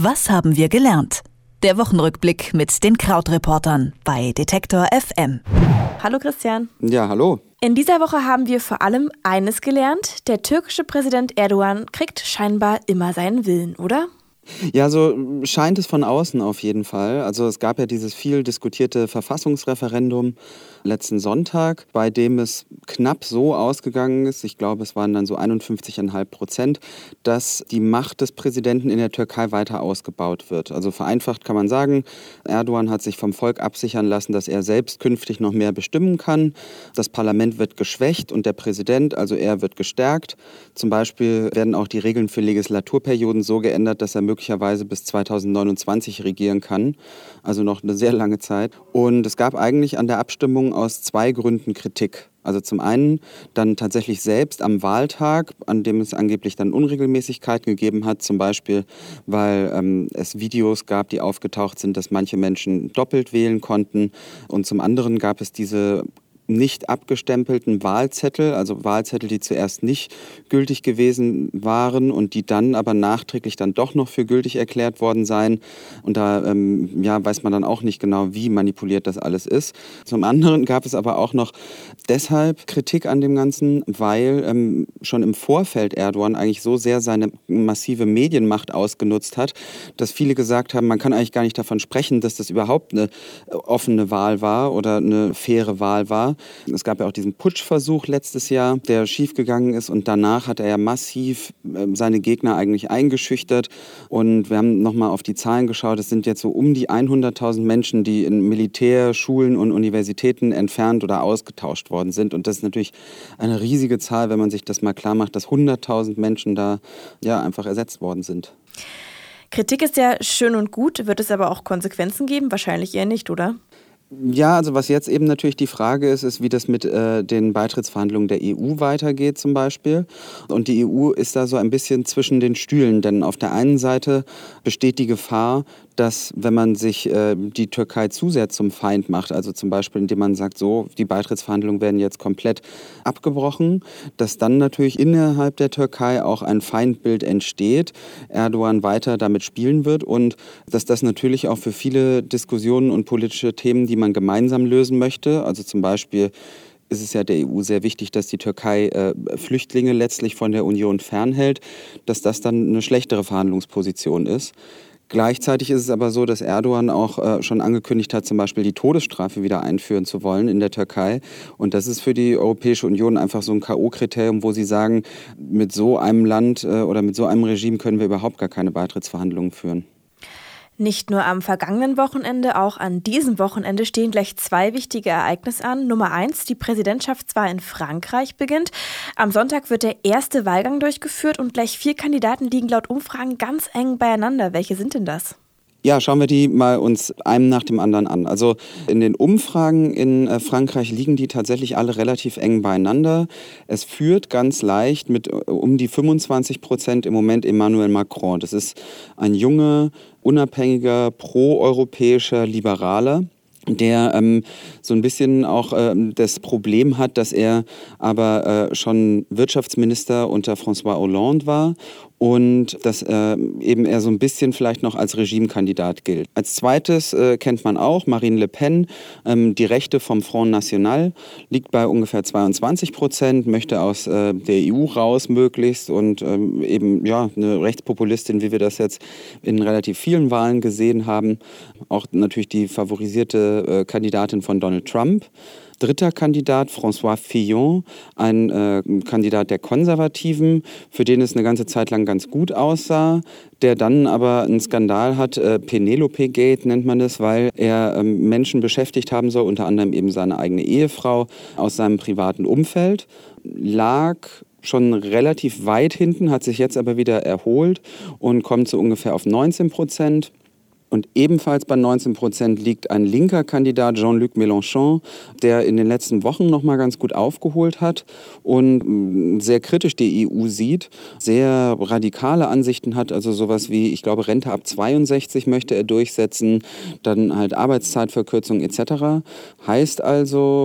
Was haben wir gelernt? Der Wochenrückblick mit den Krautreportern bei Detektor FM. Hallo Christian. Ja, hallo. In dieser Woche haben wir vor allem eines gelernt. Der türkische Präsident Erdogan kriegt scheinbar immer seinen Willen, oder? Ja, so scheint es von außen auf jeden Fall. Also es gab ja dieses viel diskutierte Verfassungsreferendum letzten Sonntag, bei dem es knapp so ausgegangen ist, ich glaube es waren dann so 51,5%, dass die Macht des Präsidenten in der Türkei weiter ausgebaut wird. Also vereinfacht kann man sagen, Erdogan hat sich vom Volk absichern lassen, dass er selbst künftig noch mehr bestimmen kann. Das Parlament wird geschwächt und der Präsident, also er, wird gestärkt. Zum Beispiel werden auch die Regeln für Legislaturperioden so geändert, dass er möglicherweise bis 2029 regieren kann. Also noch eine sehr lange Zeit. Und es gab eigentlich an der Abstimmung aus zwei Gründen Kritik. Also zum einen dann tatsächlich selbst am Wahltag, an dem es angeblich dann Unregelmäßigkeiten gegeben hat, zum Beispiel, weil es Videos gab, die aufgetaucht sind, dass manche Menschen doppelt wählen konnten. Und zum anderen gab es diese nicht abgestempelten Wahlzettel, also Wahlzettel, die zuerst nicht gültig gewesen waren und die dann aber nachträglich dann doch noch für gültig erklärt worden seien. Und da weiß man dann auch nicht genau, wie manipuliert das alles ist. Zum anderen gab es aber auch noch deshalb Kritik an dem Ganzen, weil schon im Vorfeld Erdogan eigentlich so sehr seine massive Medienmacht ausgenutzt hat, dass viele gesagt haben, man kann eigentlich gar nicht davon sprechen, dass das überhaupt eine offene Wahl war oder eine faire Wahl war. Es gab ja auch diesen Putschversuch letztes Jahr, der schiefgegangen ist, und danach hat er ja massiv seine Gegner eigentlich eingeschüchtert. Und wir haben nochmal auf die Zahlen geschaut. Es sind jetzt so um die 100.000 Menschen, die in Militär, Schulen und Universitäten entfernt oder ausgetauscht worden sind. Und das ist natürlich eine riesige Zahl, wenn man sich das mal klar macht, dass 100.000 Menschen da ja einfach ersetzt worden sind. Kritik ist ja schön und gut, wird es aber auch Konsequenzen geben? Wahrscheinlich eher nicht, oder? Ja, also was jetzt eben natürlich die Frage ist, wie das mit den Beitrittsverhandlungen der EU weitergeht zum Beispiel. Und die EU ist da so ein bisschen zwischen den Stühlen, denn auf der einen Seite besteht die Gefahr, dass wenn man sich die Türkei zu sehr zum Feind macht, also zum Beispiel indem man sagt, so, die Beitrittsverhandlungen werden jetzt komplett abgebrochen, dass dann natürlich innerhalb der Türkei auch ein Feindbild entsteht, Erdogan weiter damit spielen wird und dass das natürlich auch für viele Diskussionen und politische Themen, die man gemeinsam lösen möchte, also zum Beispiel ist es ja der EU sehr wichtig, dass die Türkei Flüchtlinge letztlich von der Union fernhält, dass das dann eine schlechtere Verhandlungsposition ist. Gleichzeitig ist es aber so, dass Erdogan auch schon angekündigt hat, zum Beispiel die Todesstrafe wieder einführen zu wollen in der Türkei. Und das ist für die Europäische Union einfach so ein K.O.-Kriterium, wo sie sagen, mit so einem Land oder mit so einem Regime können wir überhaupt gar keine Beitrittsverhandlungen führen. Nicht nur am vergangenen Wochenende, auch an diesem Wochenende stehen gleich zwei wichtige Ereignisse an. Nummer 1, die Präsidentschaftswahl in Frankreich beginnt. Am Sonntag wird der erste Wahlgang durchgeführt und gleich 4 Kandidaten liegen laut Umfragen ganz eng beieinander. Welche sind denn das? Ja, schauen wir die mal uns einem nach dem anderen an. Also in den Umfragen in Frankreich liegen die tatsächlich alle relativ eng beieinander. Es führt ganz leicht mit um die 25% im Moment Emmanuel Macron. Das ist ein junger, unabhängiger, proeuropäischer Liberaler, der so ein bisschen auch das Problem hat, dass er aber schon Wirtschaftsminister unter François Hollande war und dass eben er so ein bisschen vielleicht noch als Regimekandidat gilt. Als zweites kennt man auch Marine Le Pen, die Rechte vom Front National, liegt bei ungefähr 22%, möchte aus der EU raus möglichst und eben ja eine Rechtspopulistin, wie wir das jetzt in relativ vielen Wahlen gesehen haben. Auch natürlich die favorisierte Kandidatin von Donald Trump. Dritter Kandidat, François Fillon, ein Kandidat der Konservativen, für den es eine ganze Zeit lang ganz gut aussah, der dann aber einen Skandal hat, Penelope-Gate nennt man das, weil er Menschen beschäftigt haben soll, unter anderem eben seine eigene Ehefrau aus seinem privaten Umfeld, lag schon relativ weit hinten, hat sich jetzt aber wieder erholt und kommt so ungefähr auf 19%. Und ebenfalls bei 19% liegt ein linker Kandidat, Jean-Luc Mélenchon, der in den letzten Wochen noch mal ganz gut aufgeholt hat und sehr kritisch die EU sieht, sehr radikale Ansichten hat, also sowas wie, ich glaube, Rente ab 62 möchte er durchsetzen, dann halt Arbeitszeitverkürzung etc. Heißt also,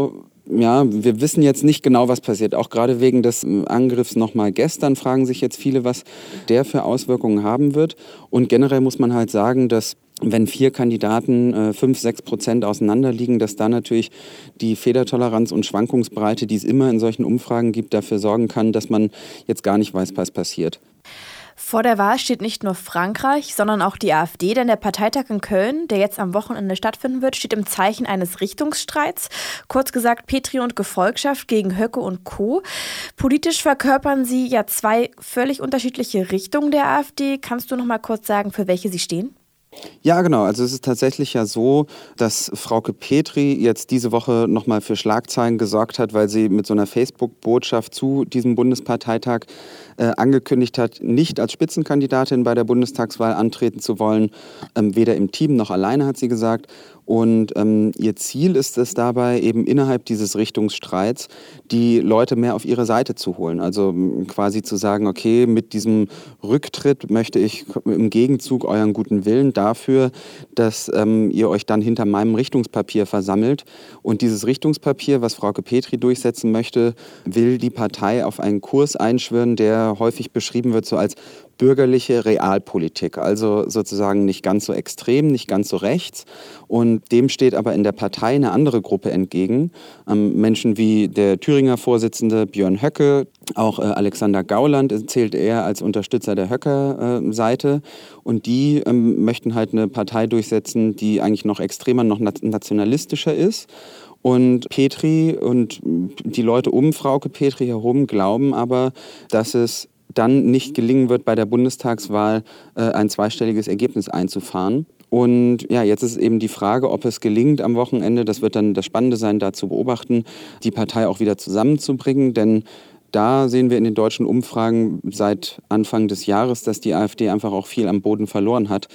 wir wissen jetzt nicht genau, was passiert. Auch gerade wegen des Angriffs nochmal gestern fragen sich jetzt viele, was der für Auswirkungen haben wird. Und generell muss man halt sagen, dass wenn 4 Kandidaten 5-6% auseinanderliegen, dass da natürlich die Fehlertoleranz und Schwankungsbreite, die es immer in solchen Umfragen gibt, dafür sorgen kann, dass man jetzt gar nicht weiß, was passiert. Vor der Wahl steht nicht nur Frankreich, sondern auch die AfD, denn der Parteitag in Köln, der jetzt am Wochenende stattfinden wird, steht im Zeichen eines Richtungsstreits. Kurz gesagt Petri und Gefolgschaft gegen Höcke und Co. Politisch verkörpern sie ja 2 völlig unterschiedliche Richtungen der AfD. Kannst du noch mal kurz sagen, für welche sie stehen? Ja, genau. Also es ist tatsächlich ja so, dass Frauke Petri jetzt diese Woche nochmal für Schlagzeilen gesorgt hat, weil sie mit so einer Facebook-Botschaft zu diesem Bundesparteitag angekündigt hat, nicht als Spitzenkandidatin bei der Bundestagswahl antreten zu wollen, weder im Team noch alleine, hat sie gesagt. Und ihr Ziel ist es dabei, eben innerhalb dieses Richtungsstreits die Leute mehr auf ihre Seite zu holen. Also quasi zu sagen, okay, mit diesem Rücktritt möchte ich im Gegenzug euren guten Willen dafür, dass ihr euch dann hinter meinem Richtungspapier versammelt. Und dieses Richtungspapier, was Frauke Petri durchsetzen möchte, will die Partei auf einen Kurs einschwören, der häufig beschrieben wird so als bürgerliche Realpolitik, also sozusagen nicht ganz so extrem, nicht ganz so rechts. Und dem steht aber in der Partei eine andere Gruppe entgegen. Menschen wie der Thüringer Vorsitzende Björn Höcke, auch Alexander Gauland zählt er als Unterstützer der Höcke-Seite. Und die möchten halt eine Partei durchsetzen, die eigentlich noch extremer, noch nationalistischer ist. Und Petri und die Leute um Frauke Petri herum glauben aber, dass es dann nicht gelingen wird, bei der Bundestagswahl ein zweistelliges Ergebnis einzufahren. Und ja, jetzt ist eben die Frage, ob es gelingt am Wochenende, das wird dann das Spannende sein, da zu beobachten, die Partei auch wieder zusammenzubringen, denn da sehen wir in den deutschen Umfragen seit Anfang des Jahres, dass die AfD einfach auch viel am Boden verloren hat.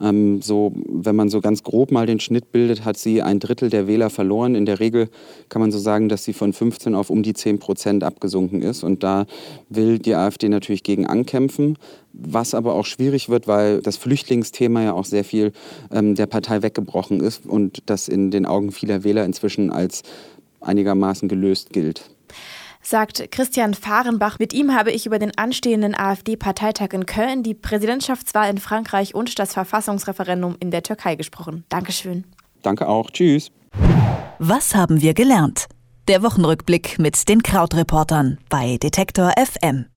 Wenn man so ganz grob mal den Schnitt bildet, hat sie 1/3 der Wähler verloren. In der Regel kann man so sagen, dass sie von 15 auf um die 10% abgesunken ist. Und da will die AfD natürlich gegen ankämpfen. Was aber auch schwierig wird, weil das Flüchtlingsthema ja auch sehr viel der Partei weggebrochen ist und das in den Augen vieler Wähler inzwischen als einigermaßen gelöst gilt. Sagt Christian Fahrenbach. Mit ihm habe ich über den anstehenden AfD-Parteitag in Köln, die Präsidentschaftswahl in Frankreich und das Verfassungsreferendum in der Türkei gesprochen. Dankeschön. Danke auch. Tschüss. Was haben wir gelernt? Der Wochenrückblick mit den Krautreportern bei Detektor FM.